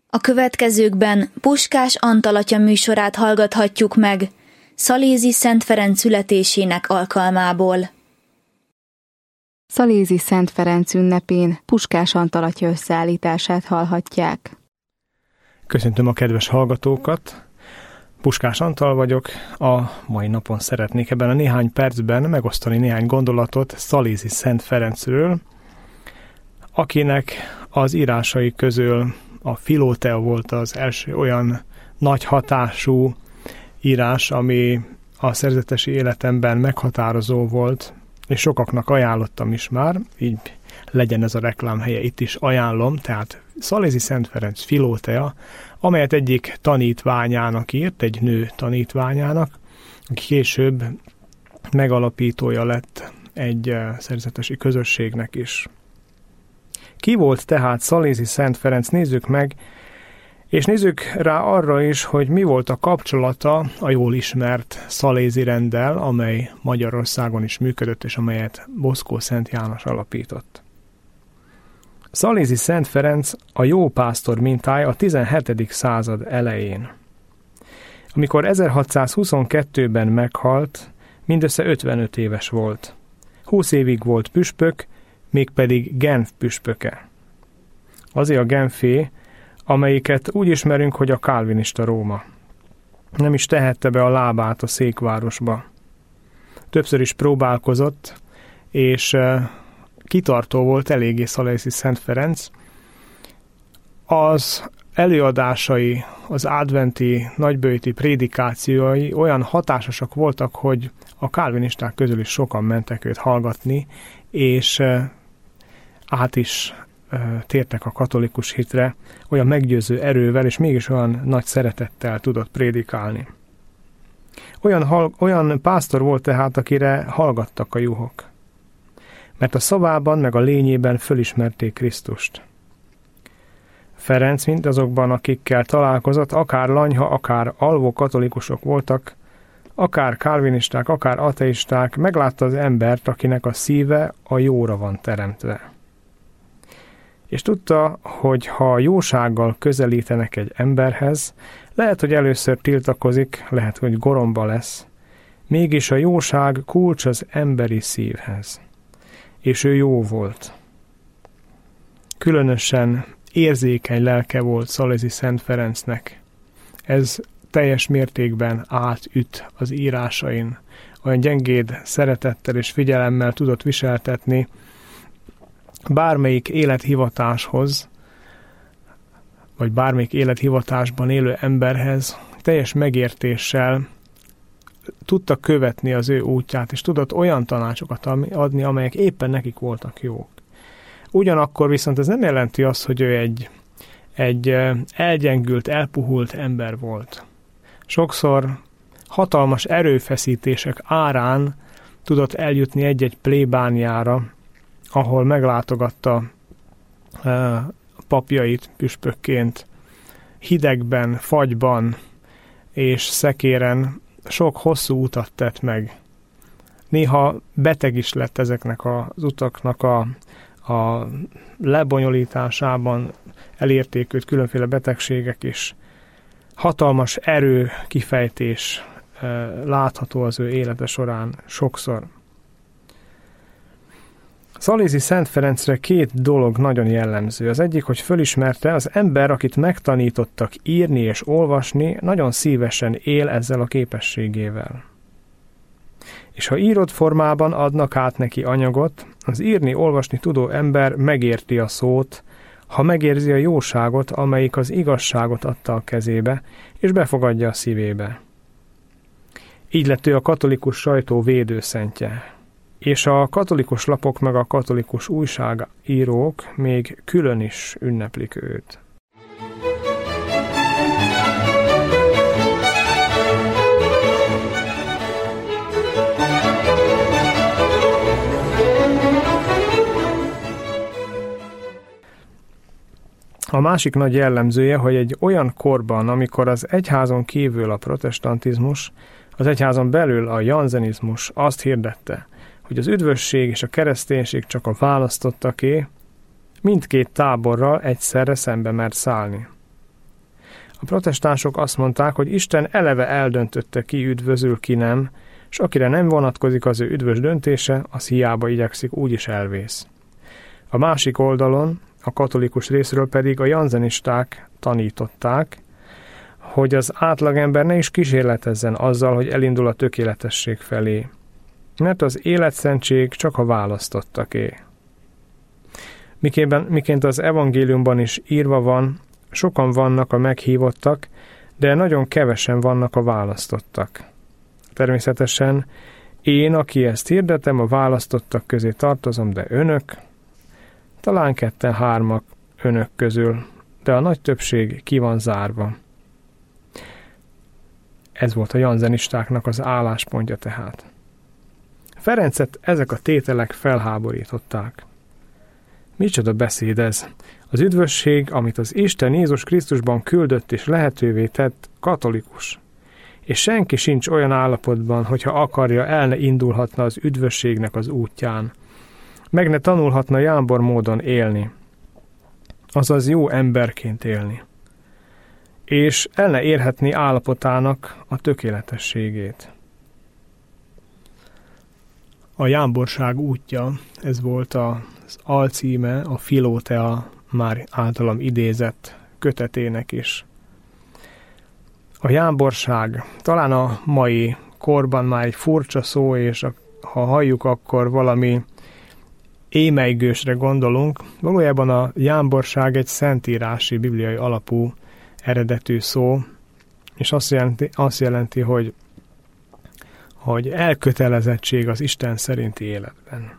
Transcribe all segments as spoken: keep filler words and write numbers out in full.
A következőkben Puskás Antal atya műsorát hallgathatjuk meg, Szalézi Szent Ferenc születésének alkalmából. Szalézi Szent Ferenc ünnepén Puskás Antal atya összeállítását hallhatják. Köszöntöm a kedves hallgatókat! Puskás Antal vagyok, a mai napon szeretnék ebben a néhány percben megosztani néhány gondolatot Szalézi Szent Ferencről, akinek az írásai közül a Filótea volt az első olyan nagy hatású írás, ami a szerzetesi életemben meghatározó volt, és sokaknak ajánlottam is már, így legyen ez a reklámhelye, itt is ajánlom, tehát Szalézi Szent Ferenc Filótea, amelyet egyik tanítványának írt, egy nő tanítványának, aki később megalapítója lett egy szerzetesi közösségnek is. Ki volt tehát Szalézi Szent Ferenc? Nézzük meg, és nézzük rá arra is, hogy mi volt a kapcsolata a jól ismert Szalézi renddel, amely Magyarországon is működött, és amelyet Boszkó Szent János alapított. Szalézi Szent Ferenc a jó pásztor mintája a tizenhetedik század elején. Amikor ezerhatszázhuszonkettőben meghalt, mindössze ötvenöt éves volt. húsz évig volt püspök, mégpedig Genf püspöke. Azért a Genfé, amelyiket úgy ismerünk, hogy a kálvinista Róma. Nem is tehette be a lábát a székvárosba. Többször is próbálkozott, és kitartó volt eléggé Szalézi Szent Ferenc. Az előadásai, az adventi nagybőjti prédikációi olyan hatásosak voltak, hogy a kálvinisták közül is sokan mentek őt hallgatni, és át is tértek a katolikus hitre, olyan meggyőző erővel, és mégis olyan nagy szeretettel tudott prédikálni. Olyan, olyan pásztor volt tehát, akire hallgattak a juhok, mert a szavában meg a lényében fölismerték Krisztust. Ferenc mindazokban, akikkel találkozott, akár lanyha, akár alvó katolikusok voltak, akár kálvinisták, akár ateisták, meglátta az embert, akinek a szíve a jóra van teremtve. És tudta, hogy ha a jósággal közelítenek egy emberhez, lehet, hogy először tiltakozik, lehet, hogy goromba lesz, mégis a jóság kulcs az emberi szívhez. És ő jó volt. Különösen érzékeny lelke volt Szalézi Szent Ferencnek. Ez teljes mértékben átüt az írásain. Olyan gyengéd szeretettel és figyelemmel tudott viseltetni bármelyik élethivatáshoz, vagy bármelyik élethivatásban élő emberhez, teljes megértéssel tudta követni az ő útját, és tudott olyan tanácsokat adni, amelyek éppen nekik voltak jók. Ugyanakkor viszont ez nem jelenti azt, hogy ő egy, egy elgyengült, elpuhult ember volt. Sokszor hatalmas erőfeszítések árán tudott eljutni egy-egy plébániára, ahol meglátogatta e, papjait püspökként, hidegben, fagyban és szekéren sok hosszú utat tett meg. Néha beteg is lett ezeknek az utaknak a, a lebonyolításában, elérték őt különféle betegségek is. Hatalmas erő, kifejtés e, látható az ő élete során sokszor. Szalézi Szent Ferencre két dolog nagyon jellemző. Az egyik, hogy fölismerte, az ember, akit megtanítottak írni és olvasni, nagyon szívesen él ezzel a képességével. És ha írott formában adnak át neki anyagot, az írni-olvasni tudó ember megérti a szót, ha megérzi a jóságot, amelyik az igazságot adta a kezébe, és befogadja a szívébe. Így lett ő a katolikus sajtó védőszentje. És a katolikus lapok meg a katolikus újságírók még külön is ünneplik őt. A másik nagy jellemzője, hogy egy olyan korban, amikor az egyházon kívül a protestantizmus, az egyházon belül a janzenizmus azt hirdette, hogy az üdvösség és a kereszténység csak a választottaké, mindkét táborral egyszerre szembe mert szállni. A protestánsok azt mondták, hogy Isten eleve eldöntötte, ki üdvözül, ki nem, és akire nem vonatkozik az ő üdvös döntése, az hiába igyekszik, úgyis elvész. A másik oldalon, a katolikus részről pedig a janzenisták tanították, hogy az átlagember ne is kísérletezzen azzal, hogy elindul a tökéletesség felé, mert az életszentség csak a választottaké. Miképpen, miként az evangéliumban is írva van, sokan vannak a meghívottak, de nagyon kevesen vannak a választottak. Természetesen én, aki ezt hirdetem, a választottak közé tartozom, de önök, talán ketten-hármak önök közül, de a nagy többség ki van zárva. Ez volt a janzenistáknak az álláspontja tehát. Ferencet ezek a tételek felháborították. Micsoda beszéd ez! Az üdvösség, amit az Isten Jézus Krisztusban küldött és lehetővé tett, katolikus. És senki sincs olyan állapotban, hogyha akarja, el ne indulhatna az üdvösségnek az útján. Meg ne tanulhatna jámbor módon élni. Azaz jó emberként élni. És el ne érhetni állapotának a tökéletességét. A jámborság útja, ez volt az alcíme a Filótea már általam idézett kötetének is. A jámborság talán a mai korban már egy furcsa szó, és ha halljuk, akkor valami émelygősre gondolunk. Valójában a jámborság egy szentírási, bibliai alapú eredetű szó, és azt jelenti, azt jelenti hogy, hogy elkötelezettség az Isten szerinti életben.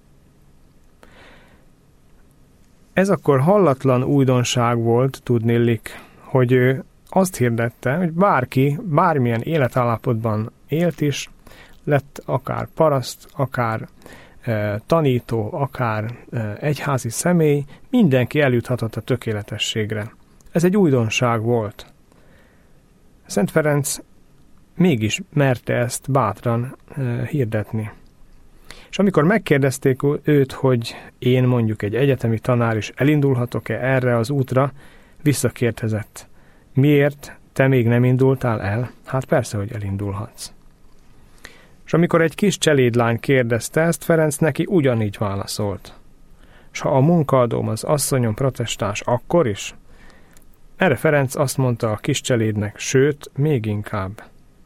Ez akkor hallatlan újdonság volt, tudnillik, hogy ő azt hirdette, hogy bárki, bármilyen életállapotban élt is, lett akár paraszt, akár e, tanító, akár e, egyházi személy, mindenki eljuthatott a tökéletességre. Ez egy újdonság volt. Szent Ferenc mégis merte ezt bátran e, hirdetni. És amikor megkérdezték őt, hogy én mondjuk egy egyetemi tanár is elindulhatok-e erre az útra, visszakérdezett. Miért te még nem indultál el? Hát persze, hogy elindulhatsz. És amikor egy kis cselédlány kérdezte ezt, Ferenc neki ugyanígy válaszolt. És ha a munkaadóm az asszonyom protestáns, akkor is? Erre Ferenc azt mondta a kis cselédnek, sőt, még inkább.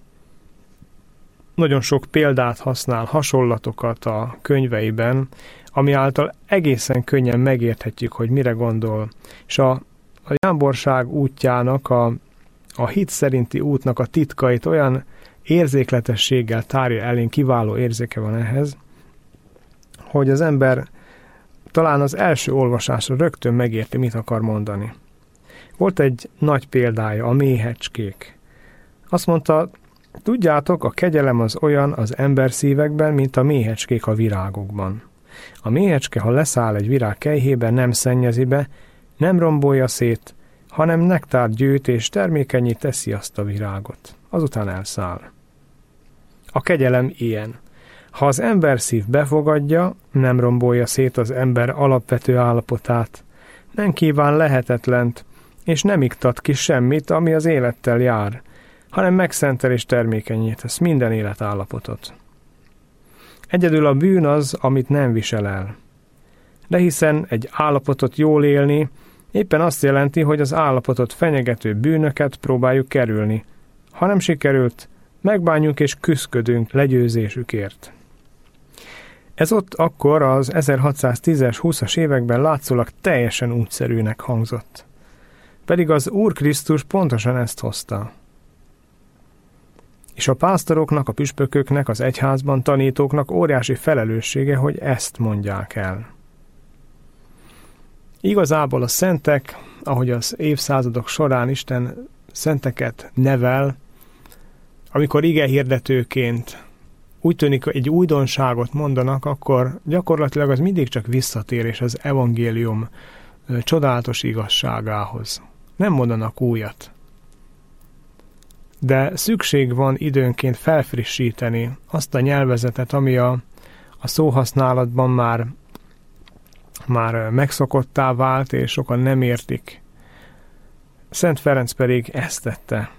Nagyon sok példát használ, hasonlatokat a könyveiben, ami által egészen könnyen megérthetjük, hogy mire gondol. És a, a jámborság útjának, a, a hit szerinti útnak a titkait olyan érzékletességgel tárja elénk, kiváló érzéke van ehhez, hogy az ember talán az első olvasásra rögtön megérti, mit akar mondani. Volt egy nagy példája, a méhecskék. Azt mondta, tudjátok, a kegyelem az olyan az ember szívekben, mint a méhecskék a virágokban. A méhecske, ha leszáll egy virág kelyhében, nem szennyezi be, nem rombolja szét, hanem nektárt gyűjt és termékenyé teszi azt a virágot. Azután elszáll. A kegyelem ilyen. Ha az ember szív befogadja, nem rombolja szét az ember alapvető állapotát, nem kíván lehetetlent, és nem iktat ki semmit, ami az élettel jár, hanem megszentel és termékenyé tesz minden életállapotot. Egyedül a bűn az, amit nem visel el. De hiszen egy állapotot jól élni éppen azt jelenti, hogy az állapotot fenyegető bűnöket próbáljuk kerülni. Ha nem sikerült, megbánjuk és küszködünk legyőzésükért. Ez ott akkor az ezerhatszáztízes, húszas években látszólag teljesen útszerűnek hangzott. Pedig az Úr Krisztus pontosan ezt hozta. És a pásztoroknak, a püspököknek, az egyházban tanítóknak óriási felelőssége, hogy ezt mondják el. Igazából a szentek, ahogy az évszázadok során Isten szenteket nevel, amikor igehirdetőként úgy tűnik, egy újdonságot mondanak, akkor gyakorlatilag az mindig csak visszatérés az evangélium csodálatos igazságához. Nem mondanak újat. De szükség van időnként felfrissíteni azt a nyelvezetet, ami a, a szóhasználatban már, már megszokottá vált, és sokan nem értik. Szent Ferenc pedig ezt tette.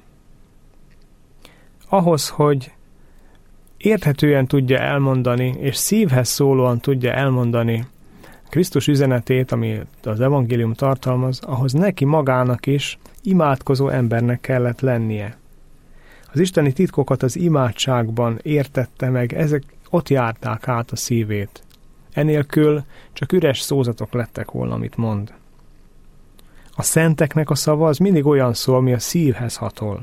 Ahhoz, hogy érthetően tudja elmondani, és szívhez szólóan tudja elmondani Krisztus üzenetét, amit az evangélium tartalmaz, ahhoz neki magának is imádkozó embernek kellett lennie. Az isteni titkokat az imádságban értette meg, ezek ott járták át a szívét. Enélkül csak üres szózatok lettek volna, amit mond. A szenteknek a szava az mindig olyan szó, ami a szívhez hatol.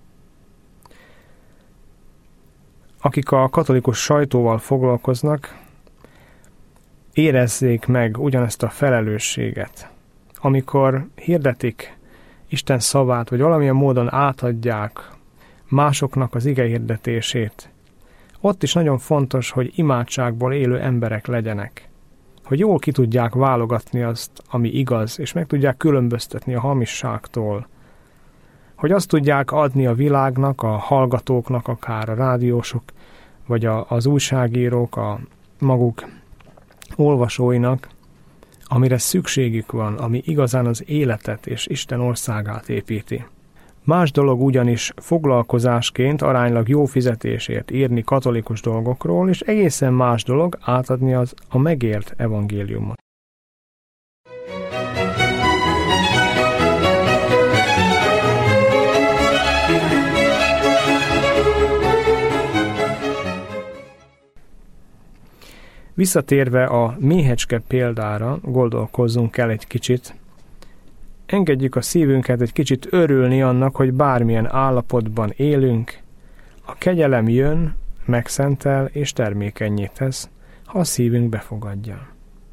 Akik a katolikus sajtóval foglalkoznak, érezzék meg ugyanezt a felelősséget. Amikor hirdetik Isten szavát, vagy valamilyen módon átadják másoknak az ige hirdetését, ott is nagyon fontos, hogy imádságból élő emberek legyenek. Hogy jól ki tudják válogatni azt, ami igaz, és meg tudják különböztetni a hamisságtól. Hogy azt tudják adni a világnak, a hallgatóknak, akár a rádiósok, vagy a, az újságírók, a maguk olvasóinak, amire szükségük van, ami igazán az életet és Isten országát építi. Más dolog ugyanis foglalkozásként aránylag jó fizetésért írni katolikus dolgokról, és egészen más dolog átadni az a megélt evangéliumot. Visszatérve a méhecske példára, gondolkozzunk el egy kicsit. Engedjük a szívünket egy kicsit örülni annak, hogy bármilyen állapotban élünk. A kegyelem jön, megszentel és termékennyé tesz, ha a szívünk befogadja.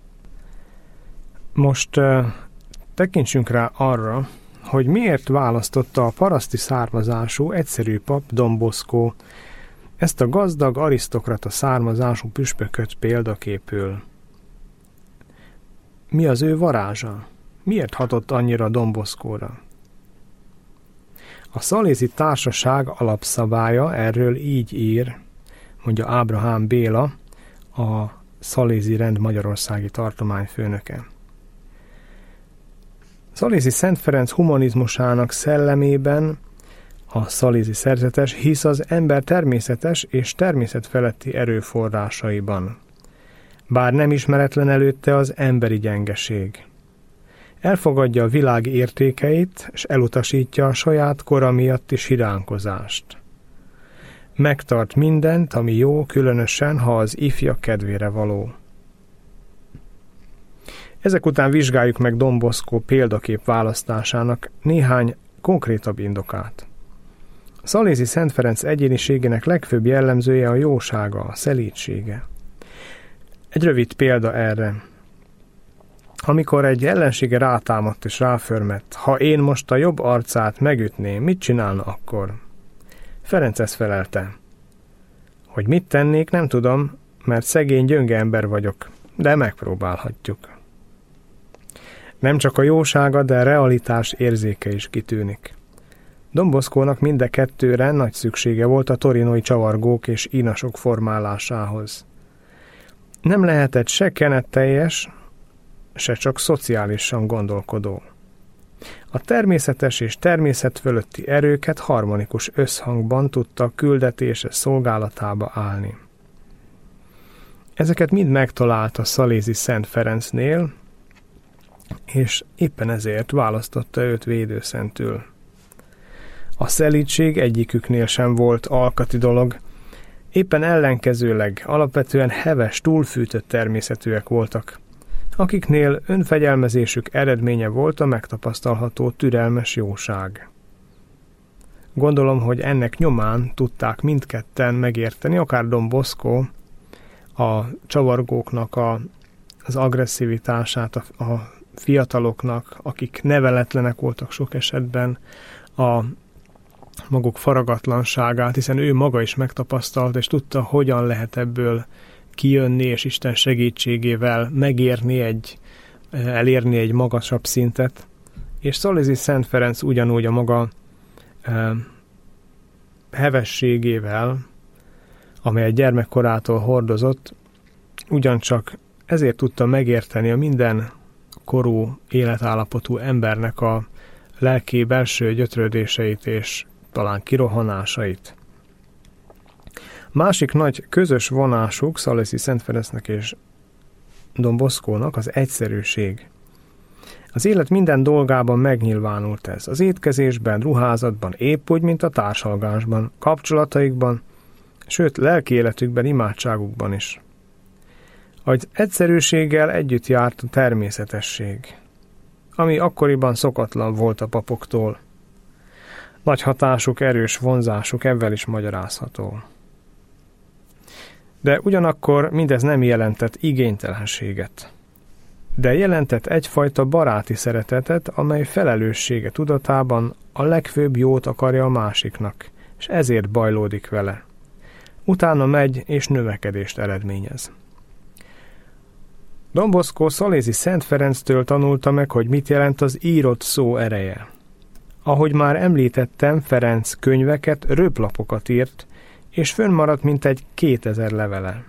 Most uh, tekintsünk rá arra, hogy miért választotta a paraszti származású egyszerű pap Don Bosco ezt a gazdag arisztokrata származású püspököt példaképül. Mi az ő varázsa? Miért hatott annyira Don Boscóra? A szalézi társaság alapszabálya erről így ír, mondja Ábrahám Béla, a szalézi rend magyarországi tartományfőnöke. Szalézi Szent Ferenc humanizmusának szellemében a szalézi szerzetes hisz az ember természetes és természetfeletti erőforrásaiban, bár nem ismeretlen előtte az emberi gyengeség. Elfogadja a világ értékeit, és elutasítja a saját kora miatti siránkozást. Megtart mindent, ami jó, különösen, ha az ifjak kedvére való. Ezek után vizsgáljuk meg Don Bosco példakép választásának néhány konkrétabb indokát. A szalézi Szent Ferenc egyéniségének legfőbb jellemzője a jósága, a szelídsége. Egy rövid példa erre. Amikor egy ellensége rátámadt és ráförmett, ha én most a jobb arcát megütném, mit csinálna akkor? Ferenc ezt felelte. Hogy mit tennék, nem tudom, mert szegény gyönge ember vagyok, de megpróbálhatjuk. Nem csak a jósága, de a realitás érzéke is kitűnik. Don Boscónak mind kettőre nagy szüksége volt a torinói csavargók és ínasok formálásához. Nem lehetett se kenetteljes, se csak szociálisan gondolkodó. A természetes és természet fölötti erőket harmonikus összhangban tudta küldetése szolgálatába állni. Ezeket mind megtalálta szalézi Szent Ferencnél, és éppen ezért választotta őt védőszentül. A szelídség egyiküknél sem volt alkati dolog, éppen ellenkezőleg alapvetően heves, túlfűtött természetűek voltak, akiknél önfegyelmezésük eredménye volt a megtapasztalható türelmes jóság. Gondolom, hogy ennek nyomán tudták mindketten megérteni, akár Don Bosco, a csavargóknak a, az agresszivitását, a, a fiataloknak, akik neveletlenek voltak sok esetben, a maguk faragatlanságát, hiszen ő maga is megtapasztalt, és tudta, hogyan lehet ebből kijönni, és Isten segítségével megérni egy, elérni egy magasabb szintet. És szalézi Szent Ferenc ugyanúgy a maga eh, hevességével, amelyet gyermekkorától hordozott, ugyancsak ezért tudta megérteni a minden korú életállapotú embernek a lelki belső gyötrődéseit és talán kirohanásait. Másik nagy közös vonásuk Szalészi Szent Ferencnek és Don Boscónak az egyszerűség. Az élet minden dolgában megnyilvánult ez. Az étkezésben, ruházatban, épp úgy, mint a társalgásban, kapcsolataikban, sőt, lelki életükben, imádságukban is. Az egyszerűséggel együtt járt a természetesség, ami akkoriban szokatlan volt a papoktól. Nagy hatásuk, erős vonzásuk ebben is magyarázható. De ugyanakkor mindez nem jelentett igénytelenséget. De jelentett egyfajta baráti szeretetet, amely felelőssége tudatában a legfőbb jót akarja a másiknak, és ezért bajlódik vele. Utána megy és növekedést eredményez. Don Bosco Szalézi Szent Ferenctől tanulta meg, hogy mit jelent az írott szó ereje. Ahogy már említettem, Ferenc könyveket, röplapokat írt, és fönnmaradt mintegy kétezer levele.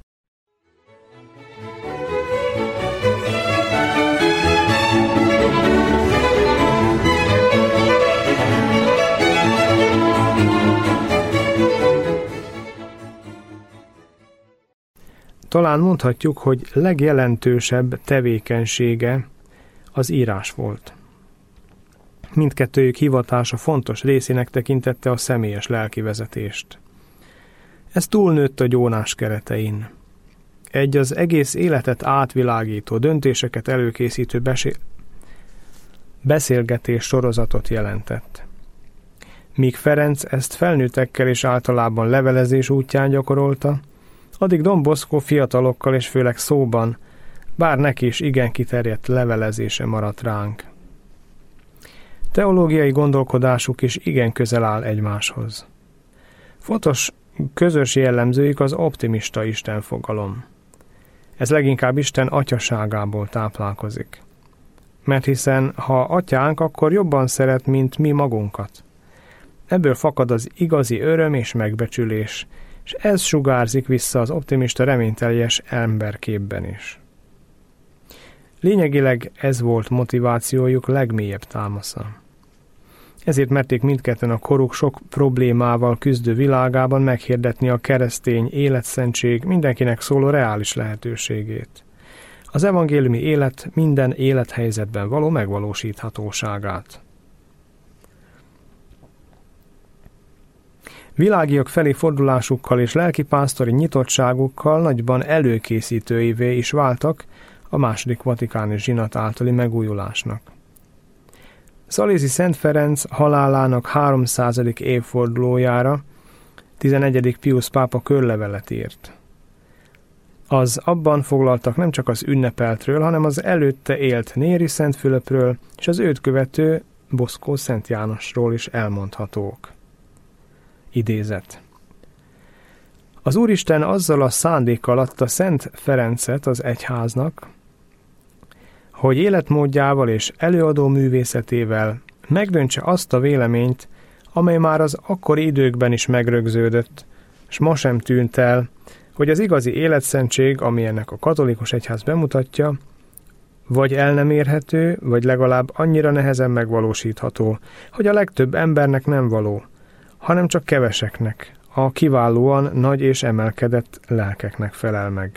Talán mondhatjuk, hogy legjelentősebb tevékenysége az írás volt. Mindkettőjük hivatása fontos részének tekintette a személyes lelkivezetést. Ez túlnőtt a gyónás keretein. Egy az egész életet átvilágító, döntéseket előkészítő besél... beszélgetés sorozatot jelentett. Míg Ferenc ezt felnőttekkel és általában levelezés útján gyakorolta, addig Don Bosco fiatalokkal és főleg szóban, bár neki is igen kiterjedt levelezése maradt ránk. Teológiai gondolkodásuk is igen közel áll egymáshoz. Fontos közös jellemzőjük az optimista istenfogalom. Ez leginkább Isten atyaságából táplálkozik. Mert hiszen, ha atyánk, akkor jobban szeret, mint mi magunkat. Ebből fakad az igazi öröm és megbecsülés, és ez sugárzik vissza az optimista reményteljes emberképben is. Lényegileg ez volt motivációjuk legmélyebb támasza. Ezért merték mindketten a koruk sok problémával küzdő világában meghirdetni a keresztény életszentség mindenkinek szóló reális lehetőségét. Az evangéliumi élet minden élethelyzetben való megvalósíthatóságát. Világiak felé fordulásukkal és lelkipásztori nyitottságukkal nagyban előkészítőivé is váltak a második vatikáni zsinat általi megújulásnak. Szalézi Szent Ferenc halálának háromszázadik évfordulójára tizenegyedik Piusz pápa körlevelet írt. Az abban foglaltak nem csak az ünnepeltről, hanem az előtte élt Néri Szent Fülöpről és az őt követő Bosco Szent Jánosról is elmondhatók. Idézet. Az Úristen azzal a szándékkal adta Szent Ferencet az egyháznak, hogy életmódjával és előadó művészetével megdöntse azt a véleményt, amely már az akkori időkben is megrögződött, s ma sem tűnt el, hogy az igazi életszentség, ami ennek a katolikus egyház bemutatja, vagy el nem érhető, vagy legalább annyira nehezen megvalósítható, hogy a legtöbb embernek nem való, hanem csak keveseknek, a kiválóan nagy és emelkedett lelkeknek felel meg.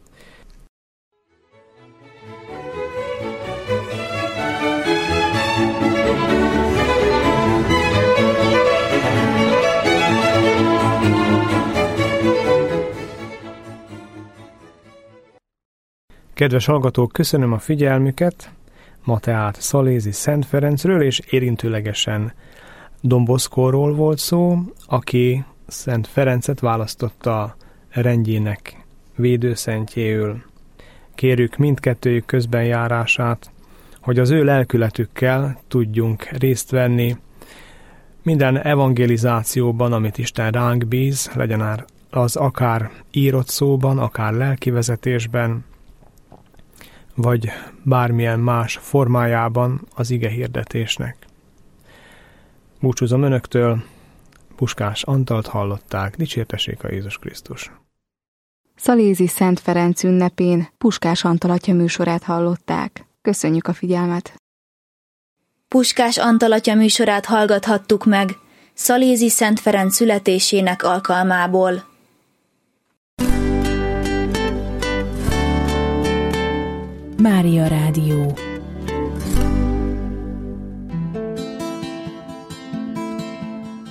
Kedves hallgatók, köszönöm a figyelmüket! Ma tehát Szalézi Szent Ferencről és érintőlegesen Don Boscóról volt szó, aki Szent Ferencet választotta rendjének védőszentjéül. Kérjük mindkettőjük közbenjárását, hogy az ő lelkületükkel tudjunk részt venni minden evangelizációban, amit Isten ránk bíz, legyen az akár írott szóban, akár lelkivezetésben, vagy bármilyen más formájában az ige hirdetésnek. Búcsúzom önöktől, Puskás Antalt hallották, dicsértessék a Jézus Krisztus. Szalézi Szent Ferenc ünnepén Puskás Antal atya műsorát hallották. Köszönjük a figyelmet! Puskás Antal atya műsorát hallgathattuk meg Szalézi Szent Ferenc születésének alkalmából. Mária Rádió.